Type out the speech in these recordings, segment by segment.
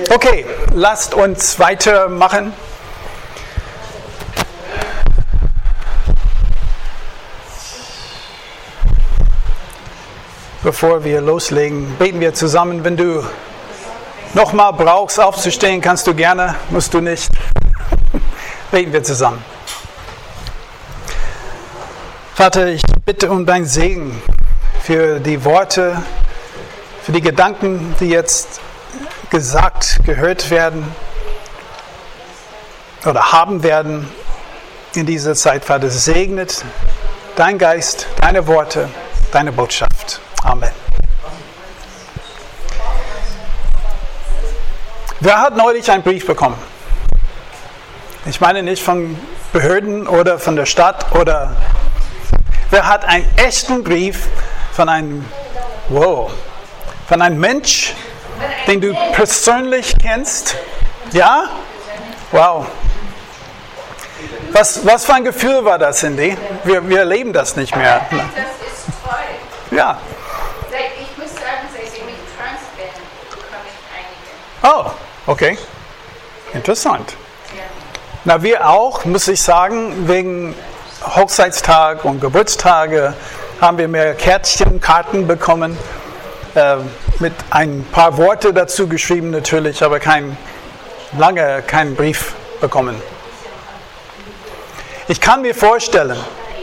Okay, lasst uns weitermachen. Bevor wir loslegen, beten wir zusammen. Wenn du nochmal brauchst, aufzustehen, kannst du gerne, musst du nicht. Beten wir zusammen. Vater, ich bitte um dein Segen für die Worte, für die Gedanken, die jetzt gesagt, gehört werden oder haben werden in dieser Zeit. Vater, segnet dein Geist, deine Worte, deine Botschaft. Amen. Wer hat neulich einen Brief bekommen? Ich meine nicht von Behörden oder von der Stadt oder wer hat einen echten Brief von einem Mensch, den du persönlich kennst? Ja? Wow. Was für ein Gefühl war das, Cindy? Wir erleben das nicht mehr. Das ist toll. Ja. Ich muss sagen, seitdem ich trans bin, bekomme ich einige. Oh, okay. Interessant. Ja. Na, wir auch, muss ich sagen, wegen Hochzeitstag und Geburtstage haben wir mehr Kärtchen, Karten bekommen, mit ein paar Worte dazu geschrieben natürlich, aber keinen Brief bekommen. Ich kann mir vorstellen,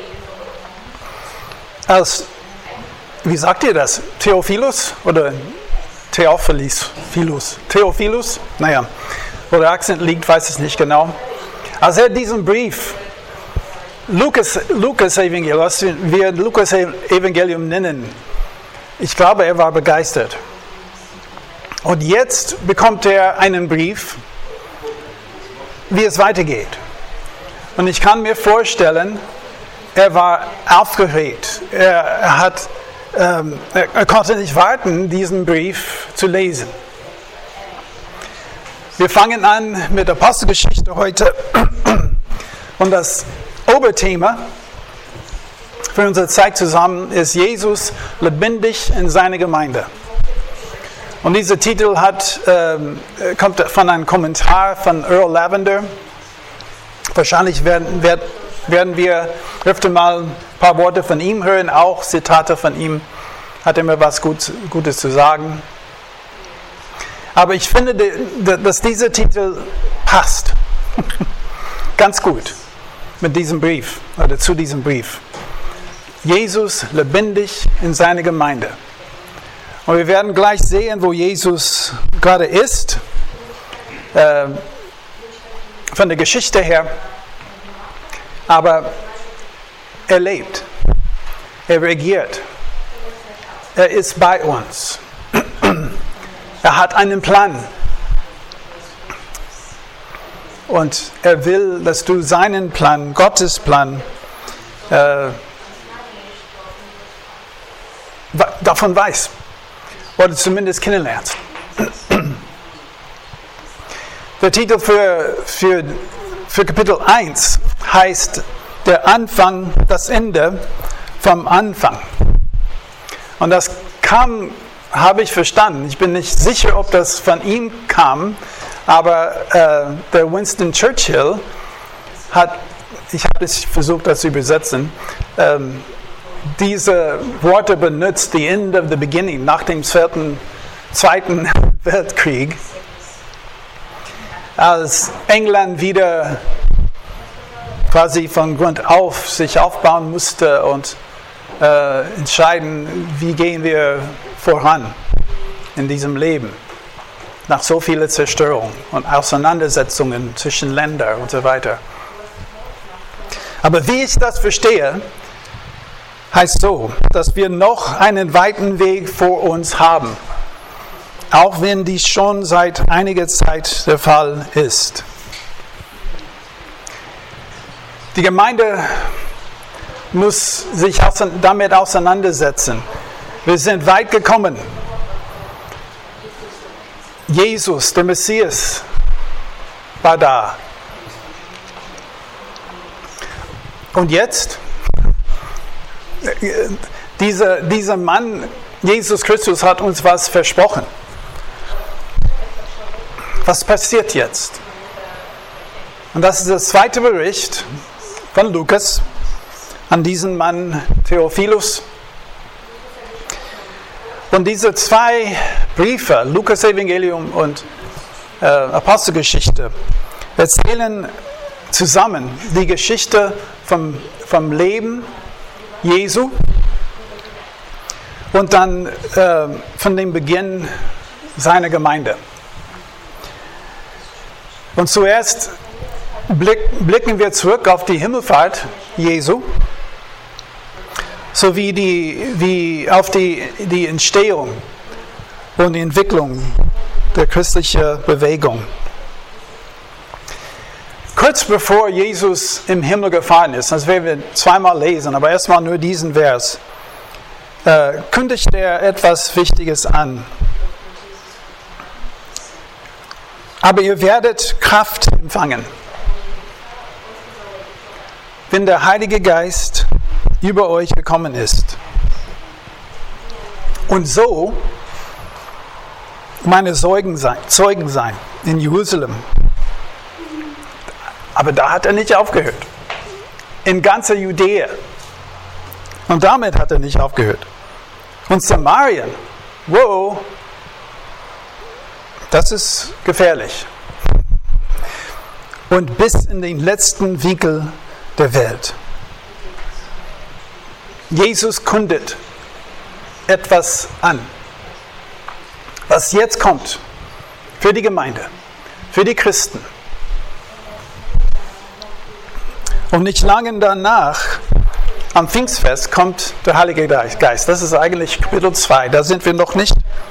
wie sagt ihr das? Theophilus oder Theophilus? Theophilus? Naja, wo der Akzent liegt, weiß ich nicht genau. Als er diesen Brief, Lukas Evangelium, was wir Lukas Evangelium nennen, ich glaube, er war begeistert. Und jetzt bekommt er einen Brief, wie es weitergeht. Und ich kann mir vorstellen, er war aufgeregt. Er konnte nicht warten, diesen Brief zu lesen. Wir fangen an mit der Apostelgeschichte heute. Und das Oberthema für unsere Zeit zusammen ist Jesus lebendig in seiner Gemeinde. Und dieser Titel kommt von einem Kommentar von Earl Lavender. Wahrscheinlich werden wir öfter mal ein paar Worte von ihm hören, auch Zitate von ihm. Hat immer was Gutes zu sagen. Aber ich finde, dass dieser Titel passt ganz gut mit diesem Brief oder zu diesem Brief. Jesus lebendig in seiner Gemeinde. Und wir werden gleich sehen, wo Jesus gerade ist, von der Geschichte her. Aber er lebt, er regiert, er ist bei uns. Er hat einen Plan. Und er will, dass du seinen Plan, Gottes Plan, davon weißt. Oder zumindest kennenlernst. Der Titel für Kapitel 1 heißt der Anfang, das Ende vom Anfang. Und das habe ich verstanden. Ich bin nicht sicher, ob das von ihm kam, aber der Winston Churchill ich habe es versucht, das zu übersetzen, diese Worte benutzt, the end of the beginning, nach dem Zweiten Weltkrieg, als England wieder quasi von Grund auf sich aufbauen musste und entscheiden, wie gehen wir voran in diesem Leben, nach so vieler Zerstörung und Auseinandersetzungen zwischen Ländern und so weiter. Aber wie ich das verstehe, heißt so, dass wir noch einen weiten Weg vor uns haben, auch wenn dies schon seit einiger Zeit der Fall ist. Die Gemeinde muss sich damit auseinandersetzen. Wir sind weit gekommen. Jesus, der Messias, war da. Und jetzt? Dieser Mann, Jesus Christus, hat uns was versprochen. Was passiert jetzt? Und das ist der zweite Bericht von Lukas an diesen Mann Theophilus. Und diese zwei Briefe, Lukas Evangelium und Apostelgeschichte, erzählen zusammen die Geschichte vom Leben Jesu und dann von dem Beginn seiner Gemeinde. Und zuerst blicken wir zurück auf die Himmelfahrt Jesu, sowie auf die Entstehung und die Entwicklung der christlichen Bewegung. Kurz bevor Jesus im Himmel gefahren ist, das werden wir zweimal lesen, aber erstmal nur diesen Vers, kündigt er etwas Wichtiges an. Aber ihr werdet Kraft empfangen, wenn der Heilige Geist über euch gekommen ist. Und so meine Zeugen sein in Jerusalem. Aber da hat er nicht aufgehört. In ganzer Judäa. Und damit hat er nicht aufgehört. Und Samarien, wow, das ist gefährlich. Und bis in den letzten Winkel der Welt. Jesus kündet etwas an, was jetzt kommt für die Gemeinde, für die Christen. Und nicht lange danach, am Pfingstfest, kommt der Heilige Geist. Das ist eigentlich Kapitel 2, da sind wir noch nicht.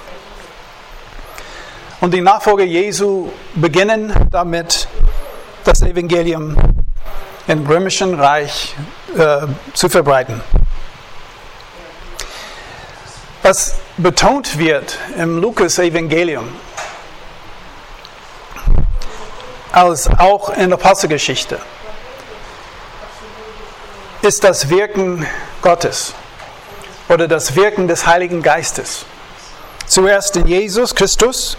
Und die Nachfolger Jesu beginnen damit, das Evangelium im Römischen Reich zu verbreiten. Was betont wird im Lukas-Evangelium, als auch in der Apostelgeschichte, ist das Wirken Gottes oder das Wirken des Heiligen Geistes. Zuerst in Jesus Christus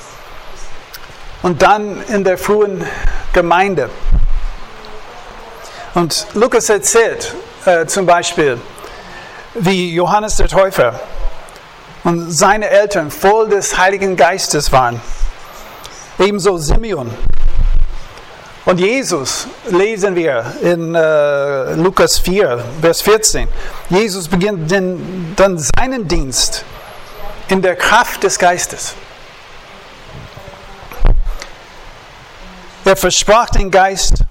und dann in der frühen Gemeinde. Und Lukas erzählt zum Beispiel, wie Johannes der Täufer und seine Eltern voll des Heiligen Geistes waren. Ebenso Simeon. Und Jesus lesen wir in Lukas 4, Vers 14. Jesus beginnt dann seinen Dienst in der Kraft des Geistes. Er versprach den Geist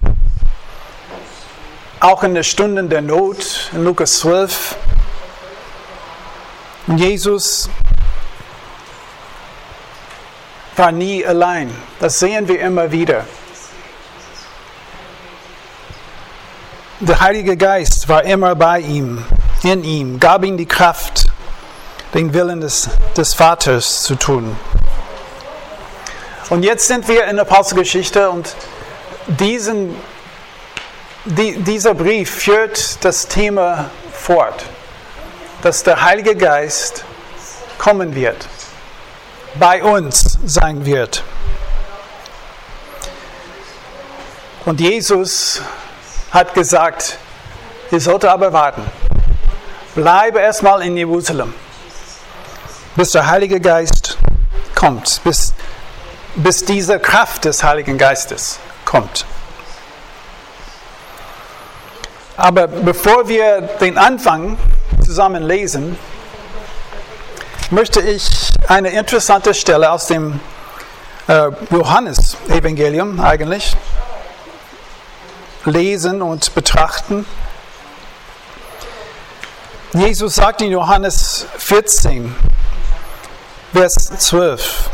auch in den Stunden der Not, in Lukas 12. Und Jesus war nie allein. Das sehen wir immer wieder. Der Heilige Geist war immer bei ihm, in ihm, gab ihm die Kraft, den Willen des Vaters zu tun. Und jetzt sind wir in der Apostelgeschichte und dieser Brief führt das Thema fort, dass der Heilige Geist kommen wird, bei uns sein wird. Und Jesus hat gesagt, ihr sollt aber warten. Bleibe erstmal in Jerusalem, bis der Heilige Geist kommt, bis diese Kraft des Heiligen Geistes kommt. Aber bevor wir den Anfang zusammen lesen, möchte ich eine interessante Stelle aus dem Johannes-Evangelium eigentlich lesen und betrachten. Jesus sagt in Johannes 14, Vers 12,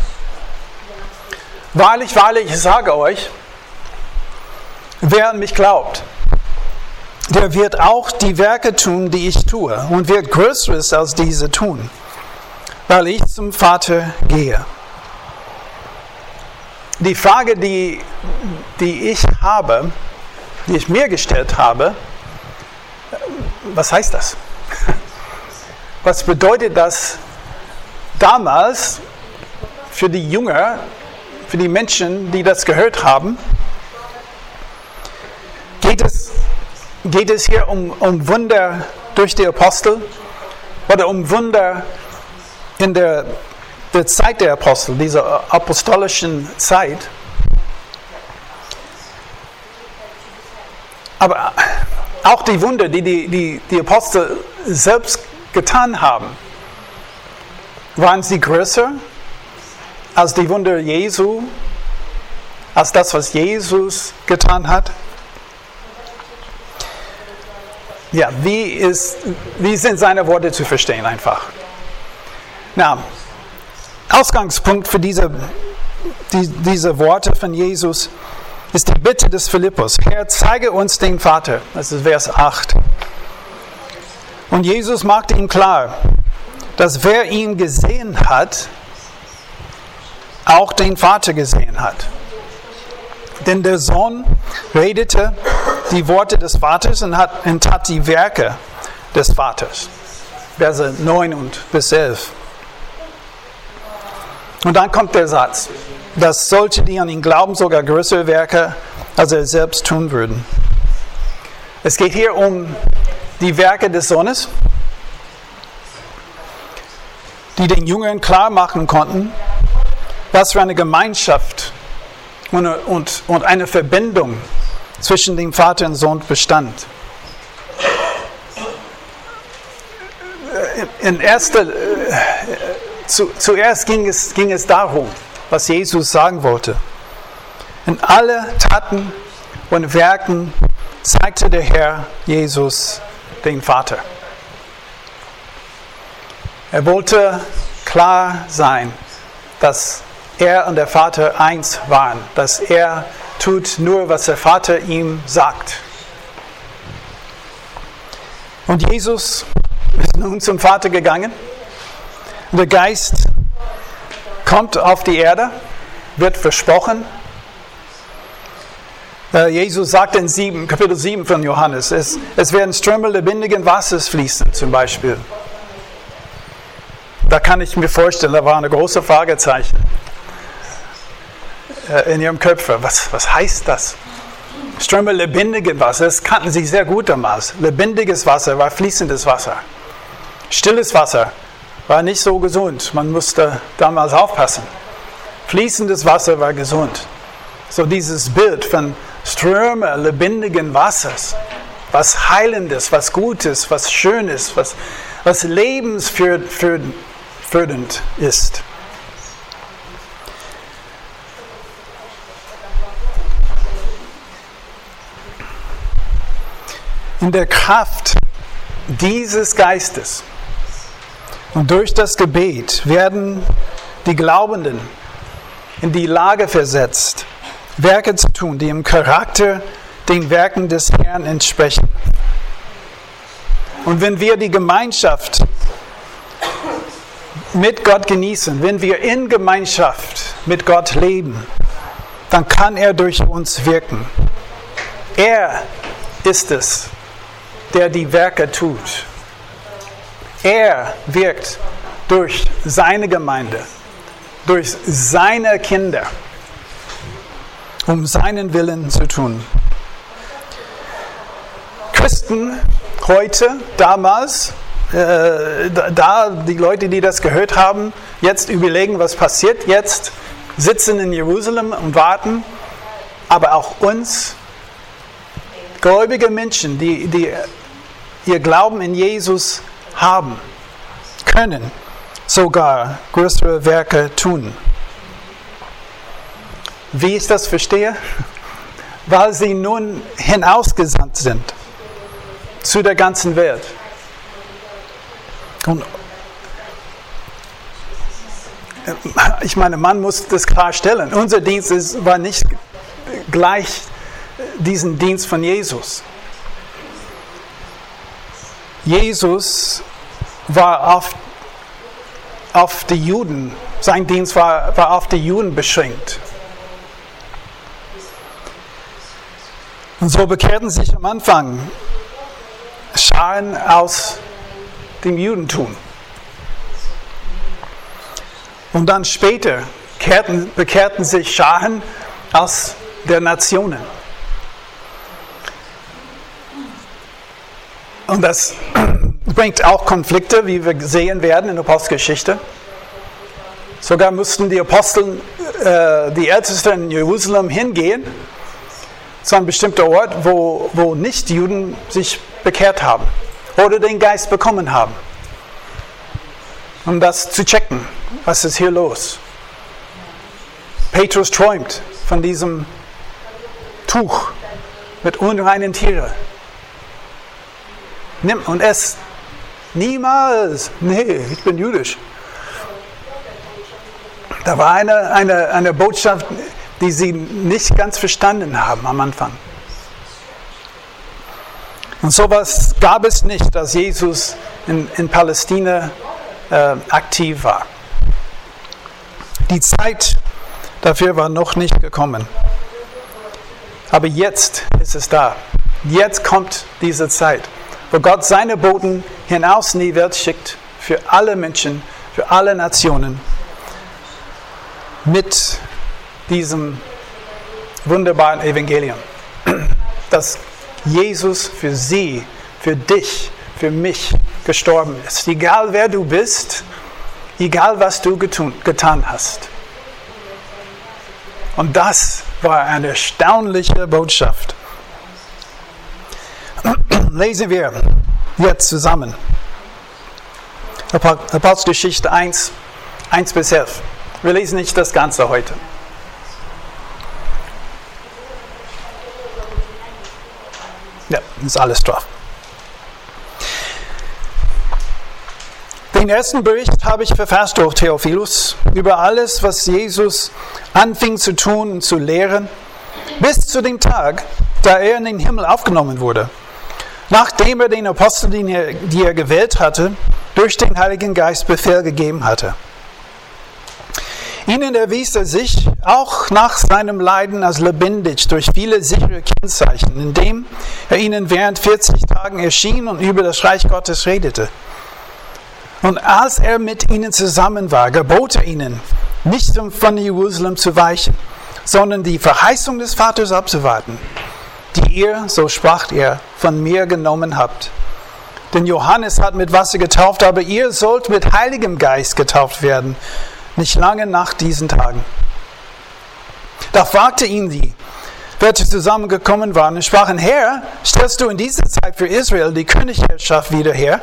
Wahrlich, wahrlich, ich sage euch, wer an mich glaubt, der wird auch die Werke tun, die ich tue, und wird Größeres als diese tun, weil ich zum Vater gehe. Die Frage, die ich mir gestellt habe, was heißt das? Was bedeutet das damals für die Jünger, für die Menschen, die das gehört haben, geht es hier um Wunder durch die Apostel oder um Wunder in der Zeit der Apostel, dieser apostolischen Zeit. Aber auch die Wunder, die Apostel selbst getan haben, waren sie größer als die Wunder Jesu, als das, was Jesus getan hat? Ja, wie sind seine Worte zu verstehen einfach? Na, Ausgangspunkt für diese Worte von Jesus ist die Bitte des Philippus. Herr, zeige uns den Vater. Das ist Vers 8. Und Jesus machte ihm klar, dass wer ihn gesehen hat, auch den Vater gesehen hat. Denn der Sohn redete die Worte des Vaters und tat die Werke des Vaters. Verse 9 und bis 11. Und dann kommt der Satz, dass solche, die an ihn glauben, sogar größere Werke als er selbst tun würden. Es geht hier um die Werke des Sohnes, die den Jüngern klar machen konnten, was für eine Gemeinschaft und eine Verbindung zwischen dem Vater und Sohn bestand. Zuerst ging es darum, was Jesus sagen wollte. In alle Taten und Werken zeigte der Herr Jesus den Vater. Er wollte klar sein, dass er und der Vater eins waren, dass er tut nur, was der Vater ihm sagt. Und Jesus ist nun zum Vater gegangen. Der Geist kommt auf die Erde, wird versprochen. Jesus sagt in Kapitel 7 von Johannes, es werden Ströme lebendigen Wassers fließen, zum Beispiel. Da kann ich mir vorstellen, da war eine große Fragezeichen in ihrem Köpfe. Was heißt das? Ströme lebendigen Wassers, das kannten sie sehr gut damals. Lebendiges Wasser war fließendes Wasser. Stilles Wasser war nicht so gesund. Man musste damals aufpassen. Fließendes Wasser war gesund. So dieses Bild von Ströme lebendigen Wassers. Was Heilendes, was Gutes, was Schönes, was lebensfördernd ist. In der Kraft dieses Geistes und durch das Gebet werden die Glaubenden in die Lage versetzt, Werke zu tun, die im Charakter den Werken des Herrn entsprechen. Und wenn wir die Gemeinschaft mit Gott genießen, wenn wir in Gemeinschaft mit Gott leben, dann kann er durch uns wirken. Er ist es, der die Werke tut. Er wirkt durch seine Gemeinde, durch seine Kinder, um seinen Willen zu tun. Christen heute, damals, die Leute, die das gehört haben, jetzt überlegen, was passiert jetzt, sitzen in Jerusalem und warten, aber auch uns, gläubige Menschen, die ihr Glauben in Jesus haben, können sogar größere Werke tun. Wie ich das verstehe? Weil sie nun hinausgesandt sind zu der ganzen Welt. Und ich meine, man muss das klarstellen. Unser Dienst war nicht gleich diesen Dienst von Jesus. Jesus war auf die Juden, sein Dienst war auf die Juden beschränkt. Und so bekehrten sich am Anfang Scharen aus dem Judentum. Und dann später bekehrten sich Scharen aus der Nationen. Und das bringt auch Konflikte, wie wir sehen werden in der Apostelgeschichte. Sogar mussten die Apostel, die Ältesten in Jerusalem hingehen, zu einem bestimmten Ort, wo Nichtjuden sich bekehrt haben oder den Geist bekommen haben. Um das zu checken, was ist hier los. Petrus träumt von diesem Tuch mit unreinen Tieren. Nimm und ess. Niemals. Nee, ich bin jüdisch. Da war eine Botschaft, die sie nicht ganz verstanden haben am Anfang. Und sowas gab es nicht, dass Jesus in Palästina aktiv war. Die Zeit dafür war noch nicht gekommen. Aber jetzt ist es da. Jetzt kommt diese Zeit, wo Gott seine Boten hinaus in die Welt schickt, für alle Menschen, für alle Nationen, mit diesem wunderbaren Evangelium, dass Jesus für sie, für dich, für mich gestorben ist. Egal wer du bist, egal was du getan hast. Und das war eine erstaunliche Botschaft. Lesen wir jetzt zusammen. Apostelgeschichte 1 bis 11. Wir lesen nicht das Ganze heute. Ja, ist alles drauf. Den ersten Bericht habe ich verfasst durch Theophilus über alles, was Jesus anfing zu tun und zu lehren, bis zu dem Tag, da er in den Himmel aufgenommen wurde, nachdem er den Aposteln, die er gewählt hatte, durch den Heiligen Geist Befehl gegeben hatte. Ihnen erwies er sich auch nach seinem Leiden als lebendig durch viele sichere Kennzeichen, indem er ihnen während 40 Tagen erschien und über das Reich Gottes redete. Und als er mit ihnen zusammen war, gebot er ihnen, nicht von Jerusalem zu weichen, sondern die Verheißung des Vaters abzuwarten, die ihr, so sprach er, von mir genommen habt. Denn Johannes hat mit Wasser getauft, aber ihr sollt mit Heiligem Geist getauft werden, nicht lange nach diesen Tagen. Da fragte ihn die, welche zusammengekommen waren, und sprachen, Herr, stellst du in dieser Zeit für Israel die Königsherrschaft wieder her?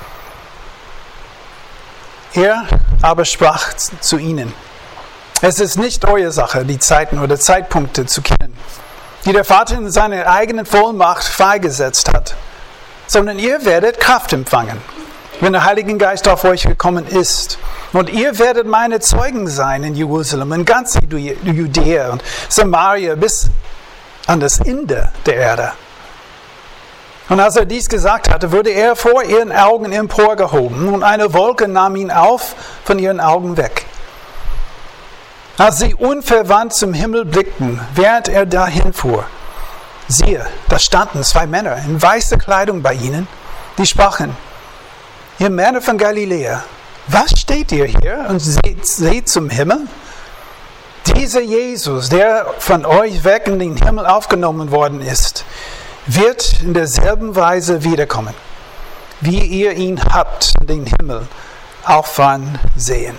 Er aber sprach zu ihnen, es ist nicht eure Sache, die Zeiten oder Zeitpunkte zu kennen, die der Vater in seiner eigenen Vollmacht freigesetzt hat, sondern ihr werdet Kraft empfangen, wenn der Heilige Geist auf euch gekommen ist. Und ihr werdet meine Zeugen sein in Jerusalem, in ganz Judäa und Samaria bis an das Ende der Erde. Und als er dies gesagt hatte, wurde er vor ihren Augen emporgehoben und eine Wolke nahm ihn auf von ihren Augen weg. Als sie unverwandt zum Himmel blickten, während er dahin fuhr, siehe, da standen 2 Männer in weißer Kleidung bei ihnen, die sprachen, ihr Männer von Galiläa, was steht ihr hier und seht zum Himmel? Dieser Jesus, der von euch weg in den Himmel aufgenommen worden ist, wird in derselben Weise wiederkommen, wie ihr ihn habt in den Himmel auffahren sehen.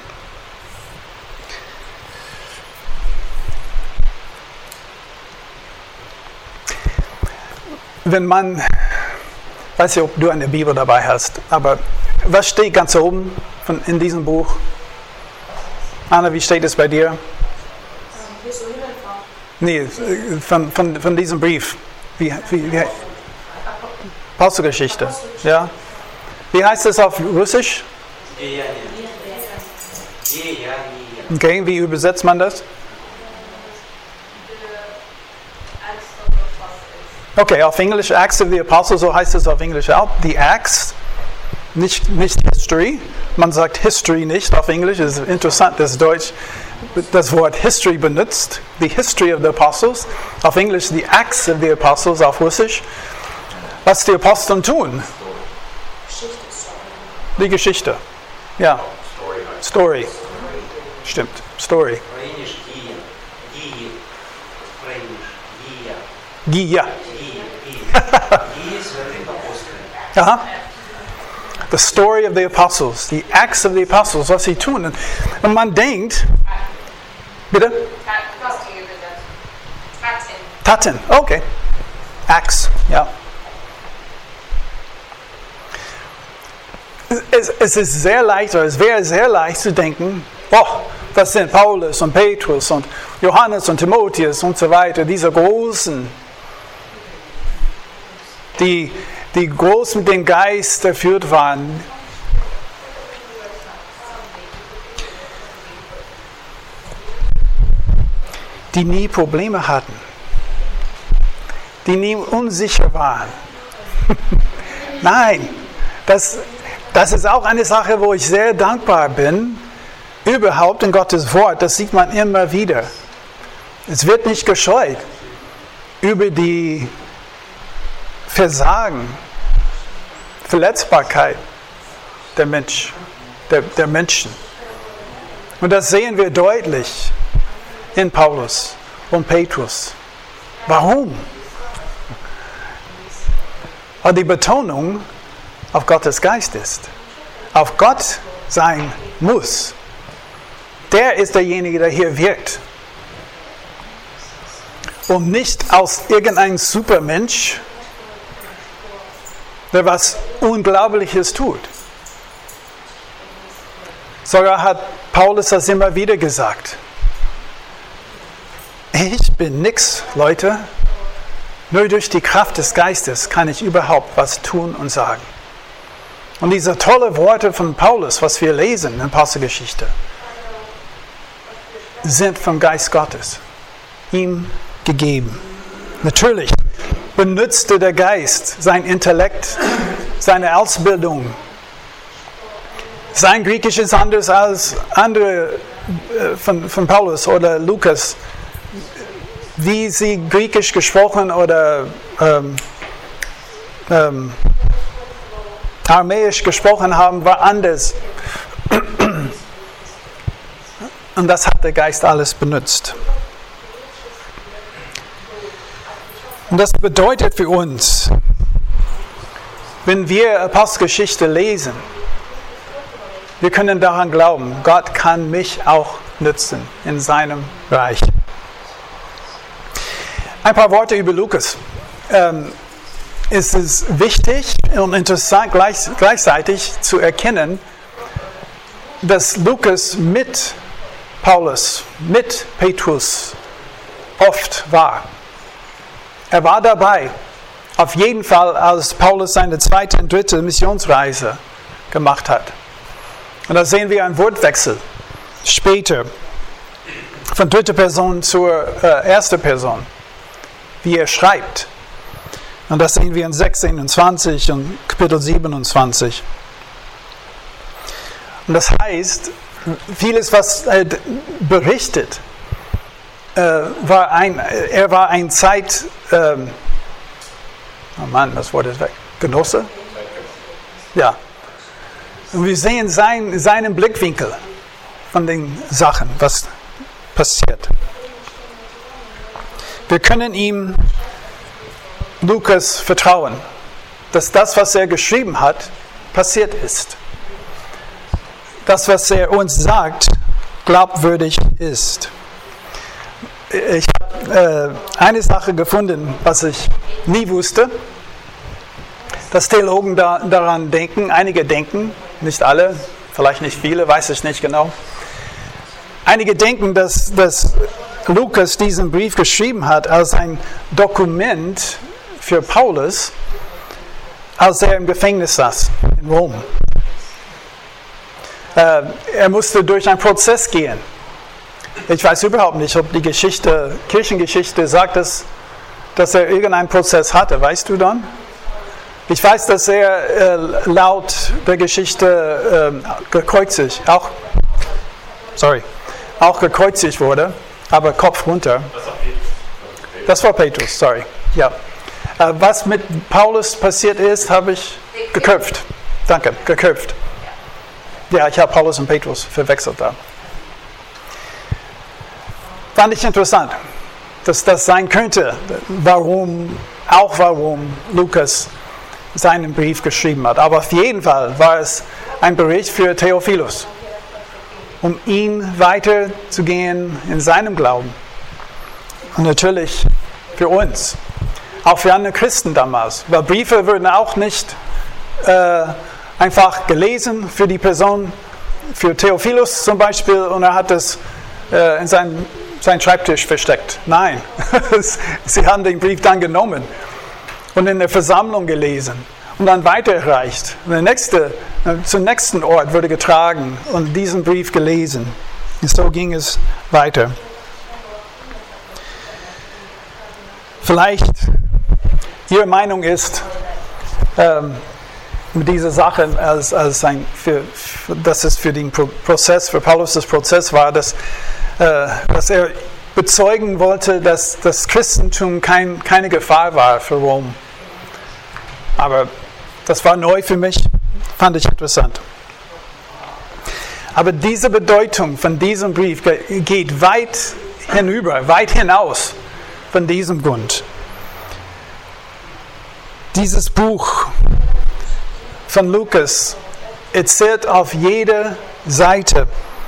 Wenn man, ich weiß nicht, ob du eine Bibel dabei hast, aber was steht ganz oben in diesem Buch? Anna, wie steht es bei dir? Nee, von diesem Brief. Wie Apostelgeschichte. Ja? Wie heißt es auf Russisch? Okay, wie übersetzt man das? Okay, auf Englisch Acts of the Apostles, so heißt es auf Englisch auch. The Acts, nicht History. Man sagt History nicht auf Englisch. Es ist interessant, dass Deutsch das Wort History benutzt. The History of the Apostles. Auf Englisch The Acts of the Apostles, auf Russisch. Was die Aposteln tun. Die Geschichte. Ja. Story. Stimmt. Story. Ukrainisch Gija. Gija. Gija святых апостолов. Aha. The story of the apostles, the acts of the apostles, was sie tun. Und man denkt, bitte? Was die übersetzt? Taten. Taten, okay. Acts, ja. Es ist sehr leicht, oder es wäre sehr leicht zu denken, das sind Paulus und Petrus und Johannes und Timotheus und so weiter, diese Großen, die groß mit dem Geist erfüllt waren. Die nie Probleme hatten. Die nie unsicher waren. Nein, das ist auch eine Sache, wo ich sehr dankbar bin. Überhaupt in Gottes Wort, das sieht man immer wieder. Es wird nicht gescheut über die Versagen, Verletzbarkeit der Menschen. Und das sehen wir deutlich in Paulus und Petrus. Warum? Aber die Betonung auf Gottes Geist ist. Auf Gott sein muss. Der ist derjenige, der hier wirkt. Und nicht aus irgendeinem Supermensch, der was Unglaubliches tut. Sogar hat Paulus das immer wieder gesagt. Ich bin nix, Leute. Nur durch die Kraft des Geistes kann ich überhaupt was tun und sagen. Und diese tolle Worte von Paulus, was wir lesen in der Apostelgeschichte, sind vom Geist Gottes ihm gegeben. Natürlich benutzte der Geist sein Intellekt, seine Ausbildung. Sein Griechisch ist anders als andere von Paulus oder Lukas. Wie sie Griechisch gesprochen oder Aramäisch gesprochen haben, war anders. Und das hat der Geist alles benutzt. Und das bedeutet für uns, wenn wir Apostelgeschichte lesen, wir können daran glauben, Gott kann mich auch nutzen in seinem Reich. Ein paar Worte über Lukas. Es ist wichtig und interessant gleichzeitig zu erkennen, dass Lukas mit Paulus, mit Petrus oft war. Er war dabei, auf jeden Fall, als Paulus seine zweite und dritte Missionsreise gemacht hat. Und da sehen wir einen Wortwechsel später von dritter Person zur ersten Person, wie er schreibt. Und das sehen wir in 16 und 20 und Kapitel 27. Und das heißt, vieles, was er berichtet, er war ein das Wort ist weg. Genosse? Ja. Und wir sehen seinen Blickwinkel von den Sachen, was passiert. Wir können ihm, Lukas, vertrauen, dass das, was er geschrieben hat, passiert ist. Das, was er uns sagt, glaubwürdig ist. Ich habe eine Sache gefunden, was ich nie wusste, dass Theologen daran denken, einige denken, nicht alle, vielleicht nicht viele, weiß ich nicht genau. Einige denken, dass Lukas diesen Brief geschrieben hat als ein Dokument für Paulus, als er im Gefängnis saß in Rom. Er musste durch einen Prozess gehen. Ich weiß überhaupt nicht, ob die Kirchengeschichte sagt, dass er irgendeinen Prozess hatte. Weißt du dann? Ich weiß, dass er laut der Geschichte gekreuzigt wurde, aber Kopf runter. Das war Petrus, sorry. Ja. Was mit Paulus passiert ist, habe ich geköpft. Danke, geköpft. Ja, ich habe Paulus und Petrus verwechselt da. Fand ich interessant, dass das sein könnte, warum Lukas seinen Brief geschrieben hat. Aber auf jeden Fall war es ein Bericht für Theophilus, um ihn weiterzugehen in seinem Glauben. Und natürlich für uns, auch für andere Christen damals. Weil Briefe wurden auch nicht einfach gelesen für die Person, für Theophilus zum Beispiel, und er hat es in seinen Schreibtisch versteckt. Nein, sie haben den Brief dann genommen und in der Versammlung gelesen und dann weitergereicht. Und zum nächsten Ort wurde getragen und diesen Brief gelesen. Und so ging es weiter. Vielleicht Ihre Meinung ist, mit dieser Sache, dass es für den Prozess, für Paulus das Prozess war, dass er bezeugen wollte, dass das Christentum keine Gefahr war für Rom. Aber das war neu für mich, fand ich interessant. Aber diese Bedeutung von diesem Brief geht weit hinaus von diesem Grund. Dieses Buch von Lukas erzählt auf jeder Seite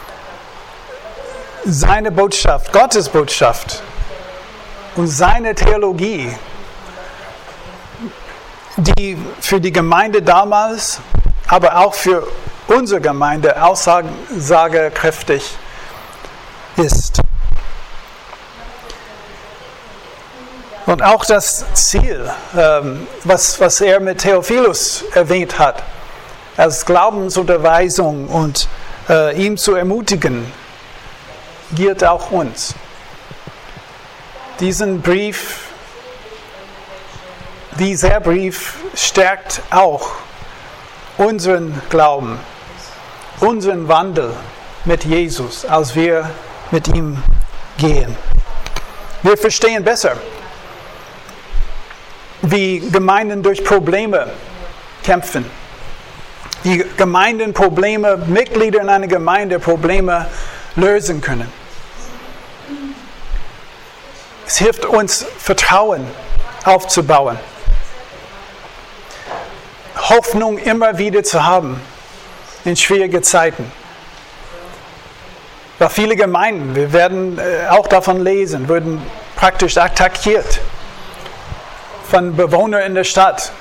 seine Botschaft, Gottes Botschaft und seine Theologie, die für die Gemeinde damals, aber auch für unsere Gemeinde aussagekräftig ist. Und auch das Ziel, was er mit Theophilus erwähnt hat, als Glaubensunterweisung und ihm zu ermutigen, gilt auch uns. Dieser Brief stärkt auch unseren Glauben, unseren Wandel mit Jesus, als wir mit ihm gehen. Wir verstehen besser, wie Gemeinden durch Probleme kämpfen. Wie Gemeinden Mitglieder in einer Gemeinde Probleme lösen können. Es hilft uns, Vertrauen aufzubauen. Hoffnung immer wieder zu haben in schwierigen Zeiten. Weil viele Gemeinden, wir werden auch davon lesen, wurden praktisch attackiert von Bewohnern in der Stadt,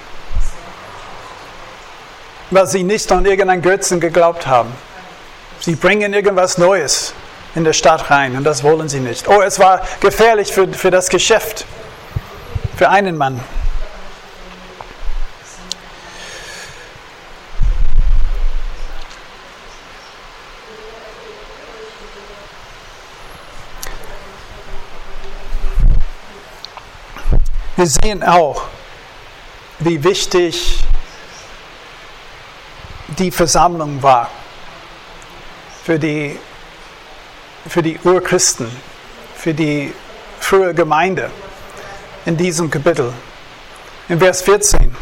weil sie nicht an irgendeinen Götzen geglaubt haben. Sie bringen irgendwas Neues in der Stadt rein und das wollen sie nicht. Oh, es war gefährlich für das Geschäft, für einen Mann. Wir sehen auch, wie wichtig die Versammlung war für die Urchristen, für die frühe Gemeinde in diesem Kapitel. In Vers 14.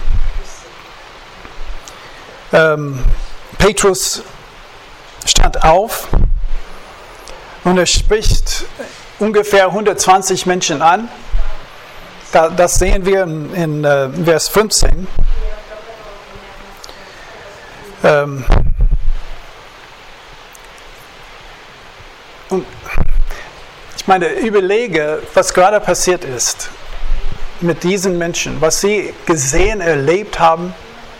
Petrus stand auf und er spricht ungefähr 120 Menschen an. Das sehen wir in Vers 15. Und ich meine, überlege, was gerade passiert ist mit diesen Menschen, was sie gesehen, erlebt haben.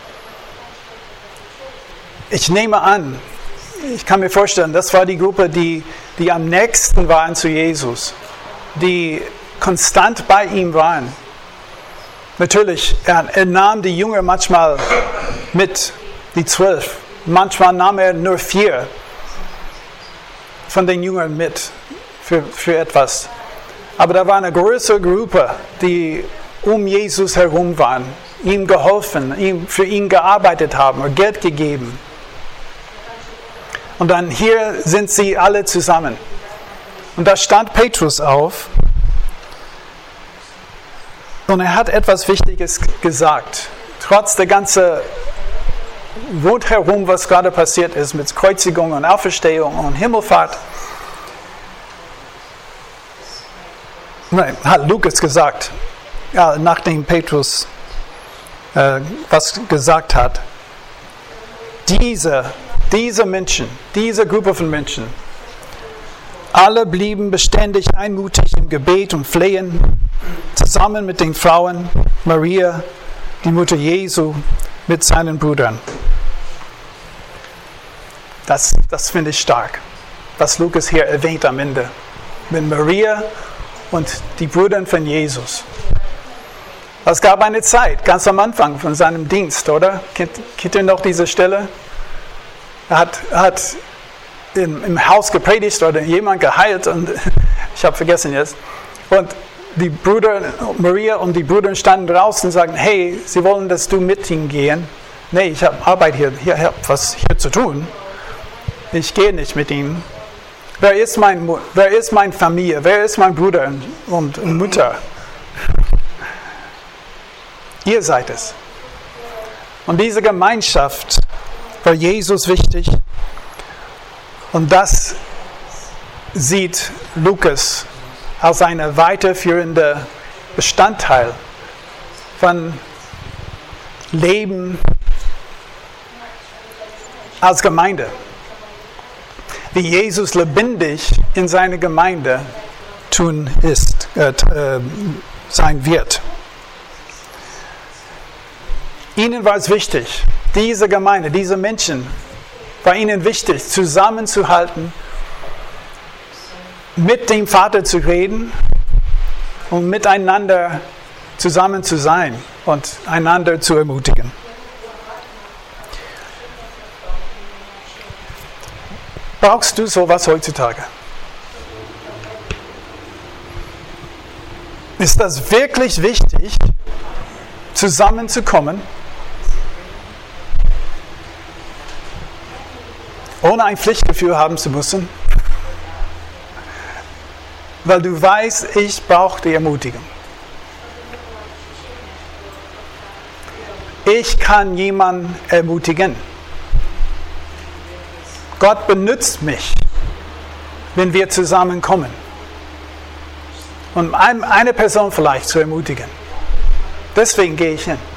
Ich nehme an, ich kann mir vorstellen, das war die Gruppe, die am nächsten waren zu Jesus, die konstant bei ihm waren. Natürlich, er nahm die Jünger manchmal mit, die 12. Manchmal nahm er nur 4 von den Jüngern mit für etwas. Aber da war eine größere Gruppe, die um Jesus herum waren, ihm geholfen, für ihn gearbeitet haben und Geld gegeben. Und dann hier sind sie alle zusammen. Und da stand Petrus auf und er hat etwas Wichtiges gesagt. Trotz der ganzen rundherum, was gerade passiert ist mit Kreuzigung und Auferstehung und Himmelfahrt. hat Lukas gesagt, ja, nachdem Petrus was gesagt hat, diese Menschen, diese Gruppe von Menschen, alle blieben beständig einmutig im Gebet und Flehen, zusammen mit den Frauen, Maria, die Mutter Jesu, mit seinen Brüdern. Das finde ich stark, was Lukas hier erwähnt am Ende. Mit Maria und die Brüder von Jesus. Es gab eine Zeit, ganz am Anfang von seinem Dienst, oder? Kennt ihr noch diese Stelle? Er hat im Haus gepredigt oder jemand geheilt und ich habe vergessen jetzt. Und die Brüder, Maria und die Brüder standen draußen und sagten, hey, sie wollen, dass du mit ihnen gehen. Nee, ich habe Arbeit hier, ich habe was hier zu tun. Ich gehe nicht mit ihnen. Wer ist meine Familie? Wer ist mein Bruder und Mutter? Ihr seid es. Und diese Gemeinschaft war Jesus wichtig. Und das sieht Lukas als ein weiterführender Bestandteil von Leben als Gemeinde. Wie Jesus lebendig in seiner Gemeinde sein wird. Ihnen war es wichtig, diese Gemeinde, diese Menschen, war ihnen wichtig, zusammenzuhalten, mit dem Vater zu reden und miteinander zusammen zu sein und einander zu ermutigen. Brauchst du sowas heutzutage? Ist das wirklich wichtig, zusammenzukommen, ohne ein Pflichtgefühl haben zu müssen? Weil du weißt, ich brauche die Ermutigung. Ich kann jemanden ermutigen. Gott benutzt mich, wenn wir zusammenkommen. Und eine Person vielleicht zu ermutigen. Deswegen gehe ich hin.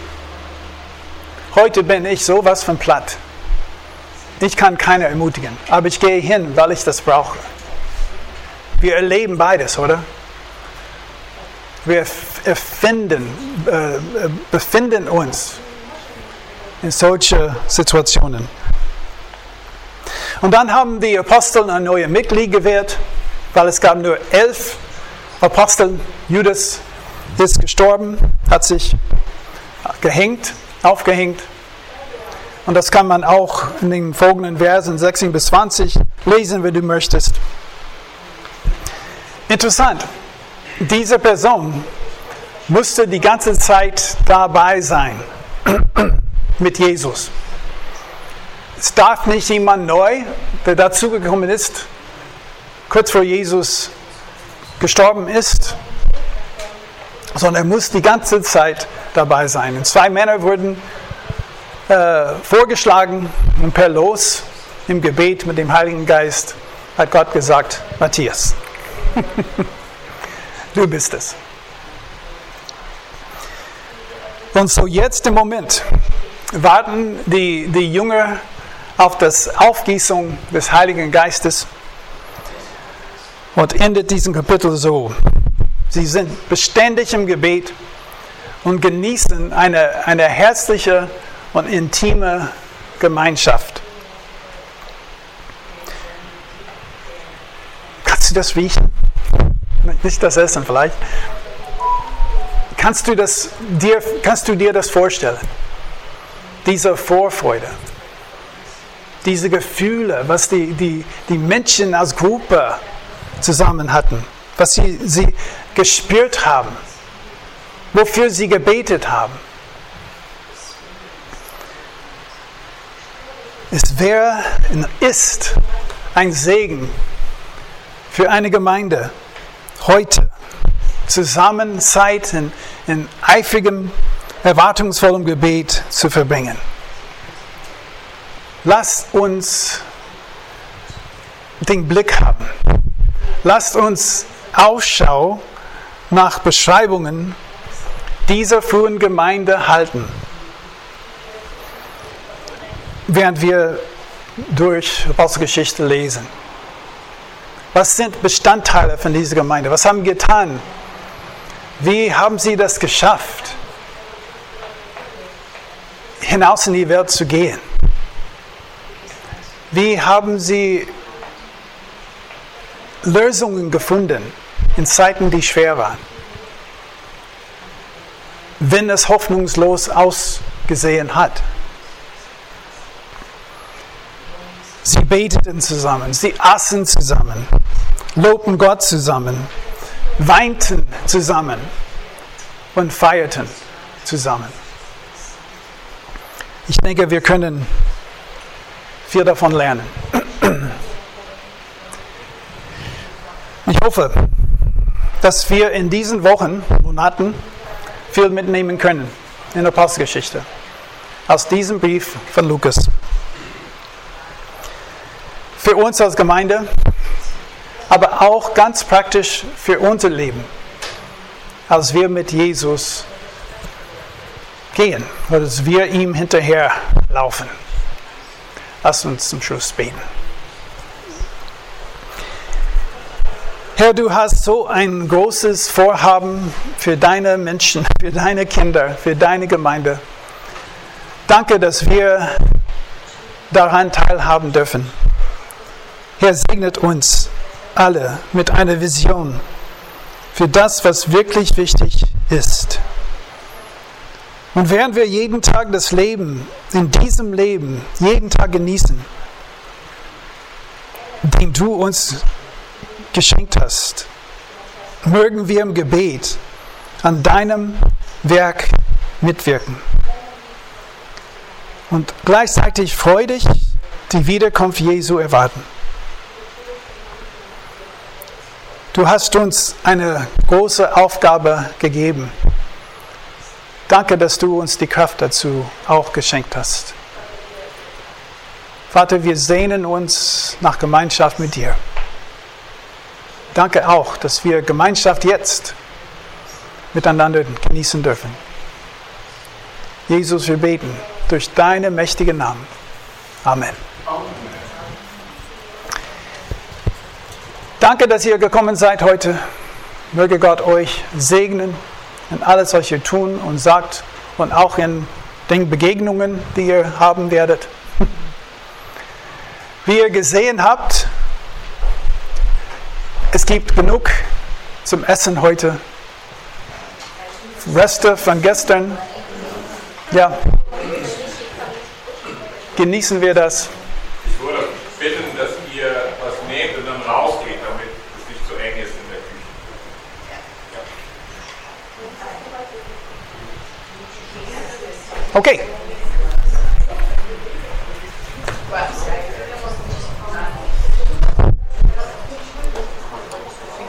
Heute bin ich sowas von platt. Ich kann keiner ermutigen, aber ich gehe hin, weil ich das brauche. Wir erleben beides, oder? Wir befinden uns in solchen Situationen. Und dann haben die Apostel ein neues Mitglied gewählt, weil es gab nur 11 Apostel. Judas ist gestorben, hat sich aufgehängt. Und das kann man auch in den folgenden Versen 16 bis 20 lesen, wenn du möchtest. Interessant, diese Person musste die ganze Zeit dabei sein mit Jesus. Es darf nicht jemand neu, der dazugekommen ist, kurz vor Jesus gestorben ist, sondern er muss die ganze Zeit dabei sein. Und 2 Männer wurden vorgeschlagen und per Los im Gebet mit dem Heiligen Geist hat Gott gesagt, Matthias, du bist es. Und so jetzt im Moment warten die Jünger auf das Aufgießung des Heiligen Geistes und endet diesen Kapitel so. Sie sind beständig im Gebet und genießen eine herzliche und intime Gemeinschaft. Kannst du das riechen? Nicht das Essen vielleicht. Kannst du dir das vorstellen? Diese Vorfreude, diese Gefühle, was die Menschen als Gruppe zusammen hatten, was sie gespürt haben, wofür sie gebetet haben. Es ist ein Segen für eine Gemeinde, heute zusammen Zeit in eifrigem, erwartungsvollem Gebet zu verbringen. Lasst uns den Blick haben. Lasst uns Ausschau nach Beschreibungen dieser frühen Gemeinde halten, während wir durch Apostelgeschichte lesen? Was sind Bestandteile von dieser Gemeinde? Was haben sie getan? Wie haben sie das geschafft, hinaus in die Welt zu gehen? Wie haben sie Lösungen gefunden in Zeiten, die schwer waren? Wenn es hoffnungslos ausgesehen hat. Sie beteten zusammen, sie aßen zusammen, lobten Gott zusammen, weinten zusammen und feierten zusammen. Ich denke, wir können viel davon lernen. Ich hoffe, dass wir in diesen Wochen, Monaten viel mitnehmen können in der Apostelgeschichte aus diesem Brief von Lukas. Für uns als Gemeinde, aber auch ganz praktisch für unser Leben, als wir mit Jesus gehen, oder als wir ihm hinterherlaufen. Lasst uns zum Schluss beten. Herr, du hast so ein großes Vorhaben für deine Menschen, für deine Kinder, für deine Gemeinde. Danke, dass wir daran teilhaben dürfen. Herr, segnet uns alle mit einer Vision für das, was wirklich wichtig ist. Und während wir jeden Tag das Leben, in diesem Leben, jeden Tag genießen, den du uns geschenkt hast, mögen wir im Gebet an deinem Werk mitwirken. Und gleichzeitig freudig die Wiederkunft Jesu erwarten. Du hast uns eine große Aufgabe gegeben. Danke, dass du uns die Kraft dazu auch geschenkt hast. Vater, wir sehnen uns nach Gemeinschaft mit dir. Danke auch, dass wir Gemeinschaft jetzt miteinander genießen dürfen. Jesus, wir beten durch deinen mächtigen Namen. Amen. Danke, dass ihr gekommen seid heute. Möge Gott euch segnen in alles, was ihr tun und sagt und auch in den Begegnungen, die ihr haben werdet. Wie ihr gesehen habt, es gibt genug zum Essen heute. Reste von gestern. Ja. Genießen wir das. Ich würde bitten, dass ihr was nehmt und dann rausgeht, damit es nicht zu eng ist in der Küche. Okay. Was?